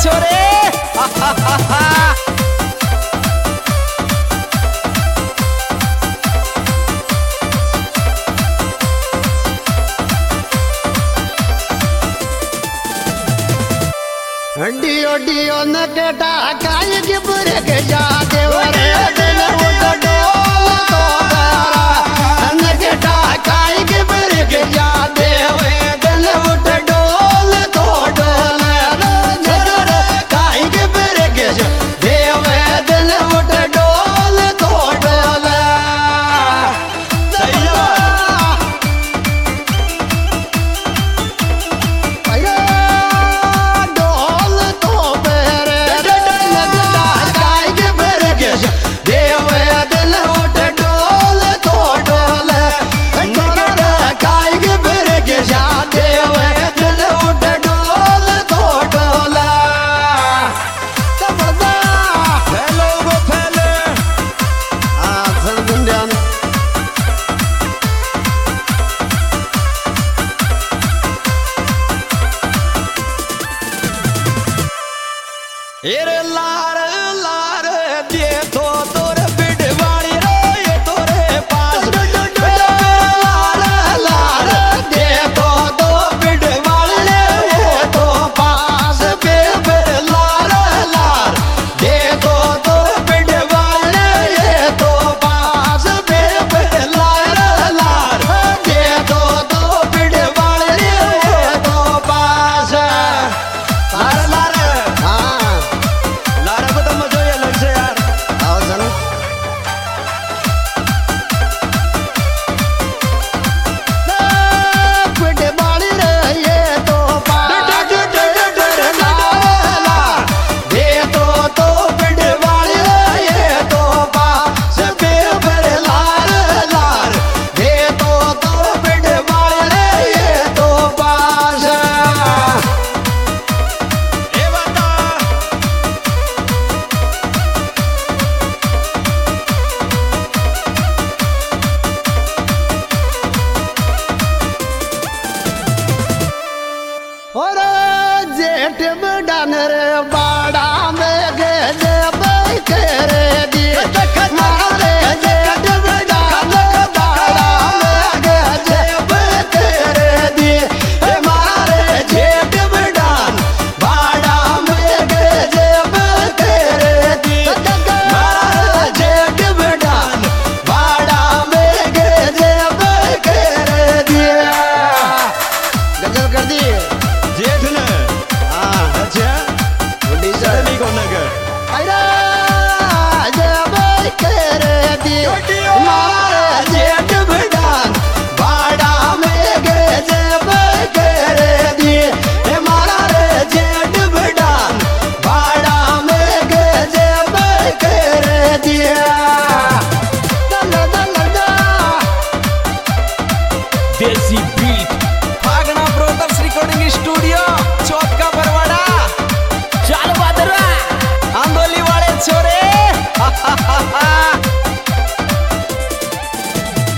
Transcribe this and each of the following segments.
छोरे। Deo deo न केटा काय गिबर के जा देवरे दिल उठ डोल तो बारा न केटा काय गिबर के जा देवे दिल उठ डोल तो डोल रे काय गिबर के जा देवे दिल उठ डोल तो डोल एरे लार लार दे तो तोरे बिडवाड़ी रे ये तोरे पास लार लार दे तो बिडवाड़ी रे ये तो पास बे लार लार दे तो बिडवाड़ी रे ये तो पास बे लार लार दे तो बिडवाड़ी रे ये तो पास लार लार और जेठ बड़ान रे बाड़ा में गे जे बैठे रे दी मारे जेठ बड़ान बाड़ा में गे जे बैठे रे दी मारे जेठ बड़ान बाड़ा में गे जे बैठे रे दी मारे जेठ बड़ान बाड़ा में गे जे बैठे रे दी गजल कर दी जेठ ने अच्छा नहीं कौन है अरे जब तेरे दी मारे जेठ बड़ान बाड़ा में गे जब तेरे दी मारा रे जेठ बड़ान बाड़ा में गे जब तेरे दी देसी बीट भागना ब्रोदर्स रिकॉर्डिंग स्टूडियो चौक का बरवाड़ा। चल बादरा आंदोली वाले छोरे।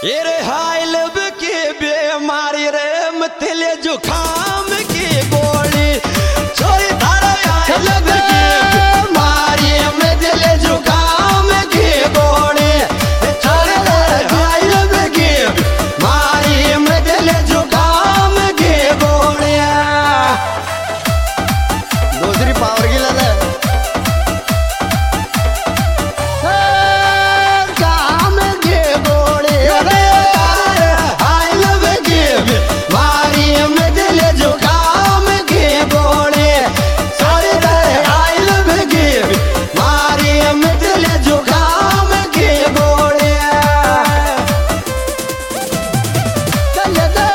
ये रे हाय लब के बीमारी रे मतले जुखाम की गोली छोरी थारा हाय लब के बीमारी मतले जुखाम की गोली छोरी थारा हाय लब के बीमारी मतले जुखाम की गोली दूसरी पावर की लद काम के गोले हाय लब के बीमारी मतले जुखाम की गोली छोरी थारा हाय लब के बीमारी मतले जुखाम की गोली चल जा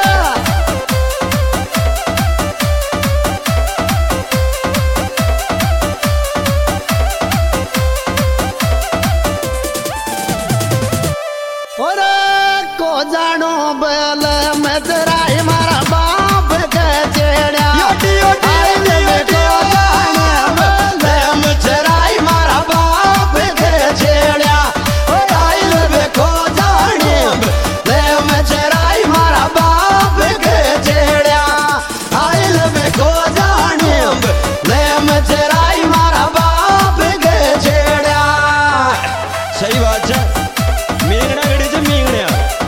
और को जानो बल मैं तेरा ही मारा बाप के चेड़िया योटी योटी में को जाने बले मुचराई मारा बाप के छेड़िया ओ आइल बे को जाने बले मुचराई मारा बाप के छेड़िया आइल बे को जाने बले मुचराई मारा बाप के छेड़िया सही बात है मींगना गड़ी से मींगने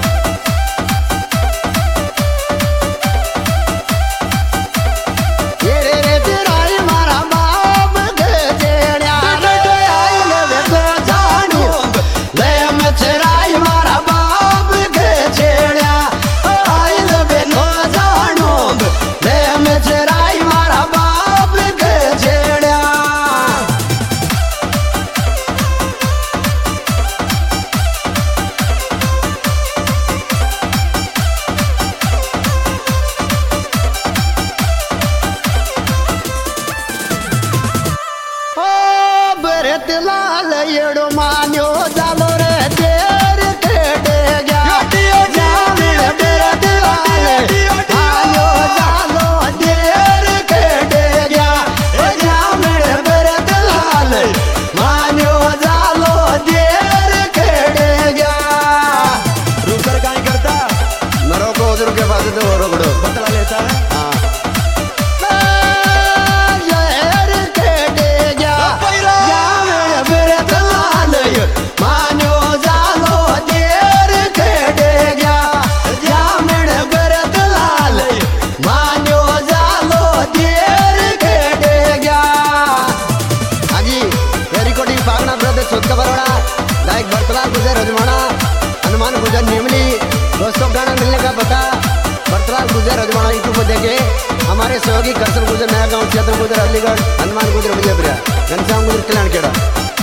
ये रे तेरा ही मारा बाप के चेड़िया आइल बे को जाने बले मुचराई मारा बाप के छेड़िया आइल बे को जानो बले मुचराई मारा बाप के छेड़िया ओ बरत लाल येड़ो मान्यो जालो रे देर केटे गया योटी योटी बरत लाल आयो जालो देर केटे गया जामण बरत लाल मान्यो जालो देर केटे गया रुकर काई करता मरो को उधर के पास तो रोकड़ो बतला लेता है जहर केटे गया जामण बरत लाल मान्यो जालो देर केटे गया जामण बरत लाल मान्यो जालो देर केटे गया हाजी ये रिकॉर्डिंग पागना ब्रदर सोच का बरोड़ा गायक भरतलाल गुजर रजमाना हनुमान गुजर निमली दोस्तों गाना मिलने का पता भरतलाल गुजर रजमाना यूट्यूब पर देखे हमारे सहयोगी करसन गुजर नया गांव चेतन गुजर अलीगढ़ हनुमान गुजर विजयपुरा घनश्याम गुजर कल्याण खेड़ा